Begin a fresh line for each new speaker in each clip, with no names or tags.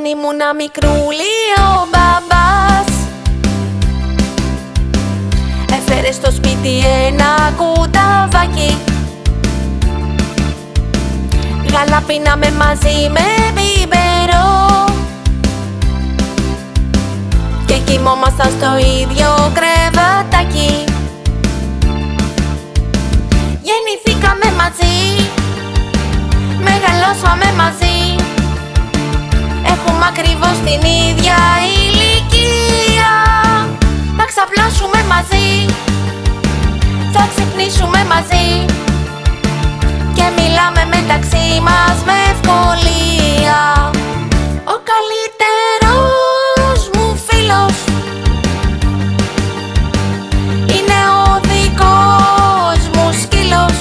ήμουνα μικρούλι ο μπαμπάς έφερε στο σπίτι ένα κουταβάκι. Γάλα πίναμε μαζί με μπιμπερό και κοιμόμασταν στο ίδιο κρεβατάκι. Γεννηθήκαμε μαζί, μεγαλώσαμε μαζί, έχουμε ακριβώς την ίδια ηλικία. Θα ξαπλώσουμε μαζί, θα ξυπνήσουμε μαζί και μιλάμε μεταξύ μας με ευκολία. Ο καλύτερος μου φίλος είναι ο δικός μου σκύλος.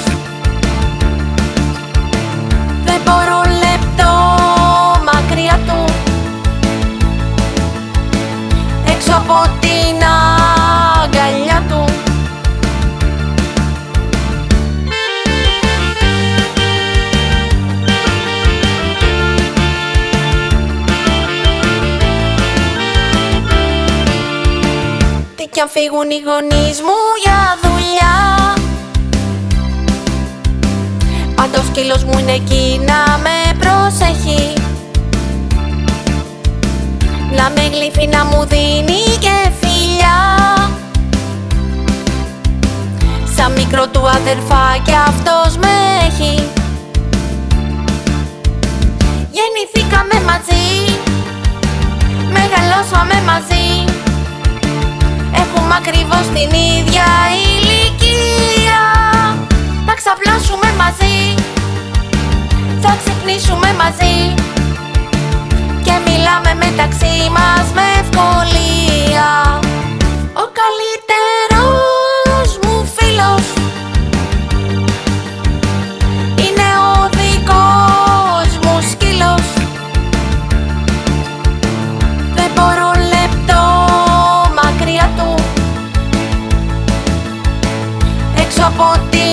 Δεν μπορώ λεπτό μακριά του, έξω από την αγκαλιά του. Τι κι αν φύγουν οι γονείς μου για δουλειά, πάντα ο σκύλος μου είναι εκεί να με προσέχει, να με γλύφει, να μου δίνει και φιλιά. Σαν μικρό του αδερφάκι αυτός με έχει. Γεννηθήκαμε μαζί, μεγαλώσαμε μαζί, έχουμε ακριβώς την ίδια ηλικία. Θα ξαπλώσουμε μαζί, θα ξυπνήσουμε μαζί και μιλάμε μεταξύ μας με ευκολία. Ο καλύτερος μου φίλος είναι ο δικός μου σκύλος. Δεν μπορώ λεπτό μακριά του, έξω από τη